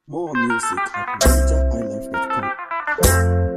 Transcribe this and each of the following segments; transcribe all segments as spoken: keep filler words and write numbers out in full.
More music at niger highlife dot com.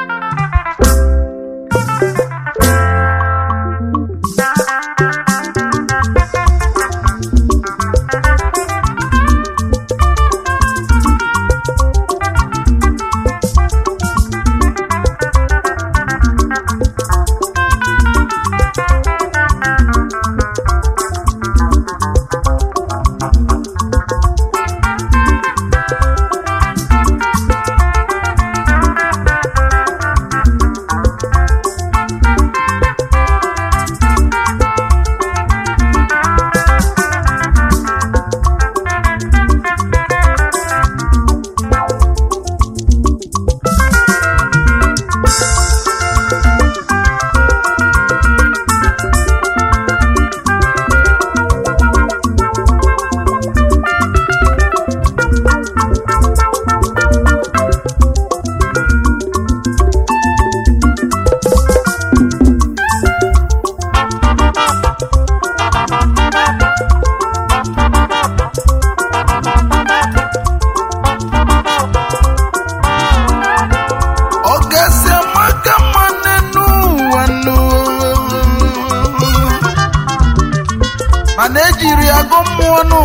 Manejiri agomonu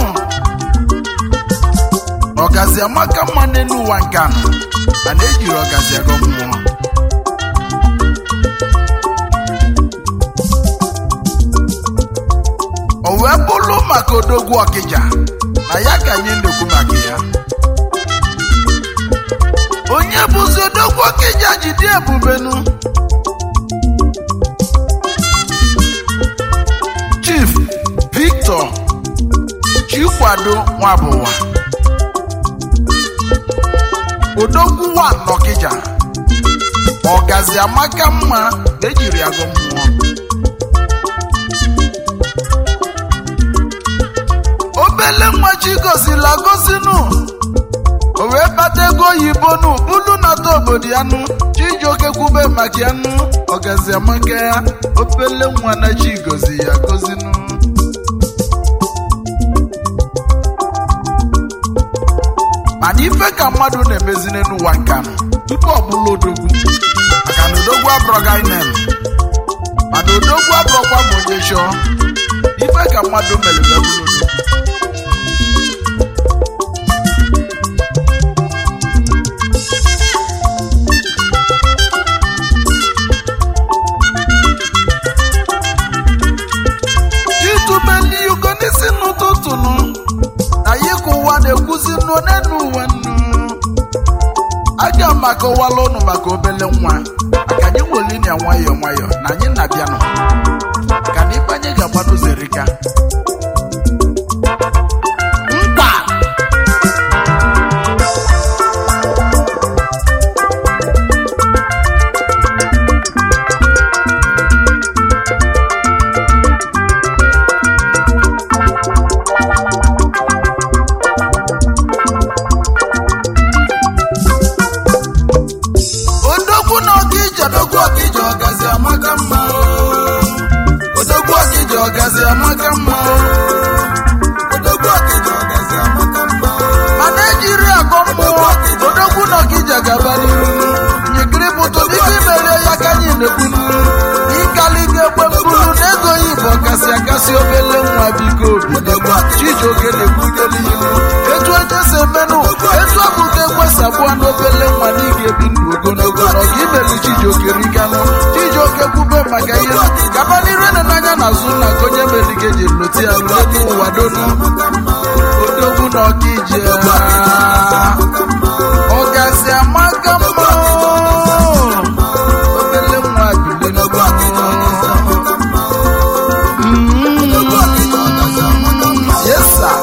Ogazi amaka manenu wankano Manejiri ogazi agomu Owebulu makodogwu Okija na ya ka anyị ndekwu maka ya onye bụzi odogwu Okija jide ebubenu Chief Victor Chikwado Nwabuwa Odogwu wa n'Okija Ọgazi amaka mma ejiri agụ mmụọ obele nwa chi gozila gozinu o wee bata ego oyibo nu bulu nata obodo ya nu Chijioke kwube maka ya nu Ọgazi amaka ya obele nwa na chi gozi ya gozinu mana ife ka mmadụ na-emezine n'ụwa nkanu tupu ọ bụla odogwu maka na odogwu abụrọga inem mana odogwu abụrọkwa ma onye chọọ ife ka mmadụ mere wee bụrụ odogwu itubeli ugo n'isi n'ụtụtụ nụ anyị ka ụwa na-ekwuzi n'onenu ụwa nnu aga m akọwala ụnụ maka obele nwa maka anyị nwelinia nwayọọ nwayọọ na anyị na-abịanụ maka na ife anyị ga-agbanụ zerika mkpa Ọgazi amaka mma Odogwu Okija Ọgazi amaka mma mana ejiri agọ mmụọ Odogwu n'Okija gaba n'iru nyekiri pụtụ n'ike mere ya ka anyị na-ekwunu n'ịkali ga-ekwe mkpụrụ n'ego Igbo kasị akasị obele nwa biko Odogwu Chijioke na-ekwunyere ilu etu eje si emenụ etu ọ bụ ka ekwesabụa n'obele nwa na ị ga-ebi ndụ ogologo na ọga imelu Chijioke riganụ Chijioke kwube maka ihe gaba n'iru na n'anya n'azụ na onye merike ji lụti ya n'elu ụwa donu Odogwu n'Okija Ọgazi amaka mma obele nwa bile yes sir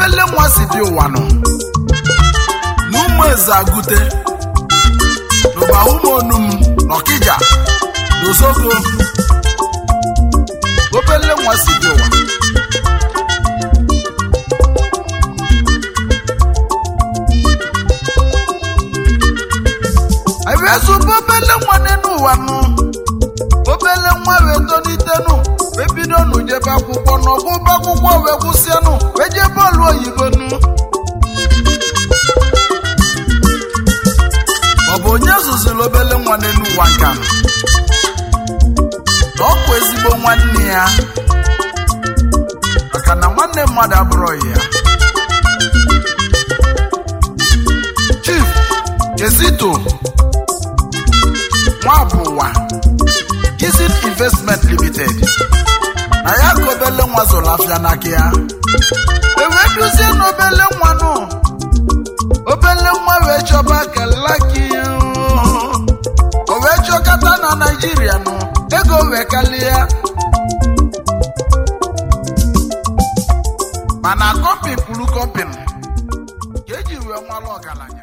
obele nwa si dị ụwa nọ n'ụmụ eze agụte n'ụba ụmụ onum n'Ọkịja n'Osogbo obele nwa si dị ụwa ewezu obele nwa n'ụwa nọ obele nwa wee tonitenu wee bido nụ jebe akwụkwọ n'ọgụba akwụkwọ wee kwụsịanụ wee jee bọọlụ oyibo nụ maọbụ onye zụziri obele nwa n'ụwa nka nụ na ọ bụ ezigbo nwanne ya maka na nwanne mmadụ abụrọghị ya Chief Kizito Nwabụwa Kizit Investment Limited na ya ka obele nwa zụrụ afịa n'aka ya ewee duzie n'obele nwa nụ obele nwa wee chọba kalaki o wee chọkata na Naịjirịa nụ ego wee kalịa mana kọmpin kwuru kọmpin ka eji wee nwalụ ọgaranya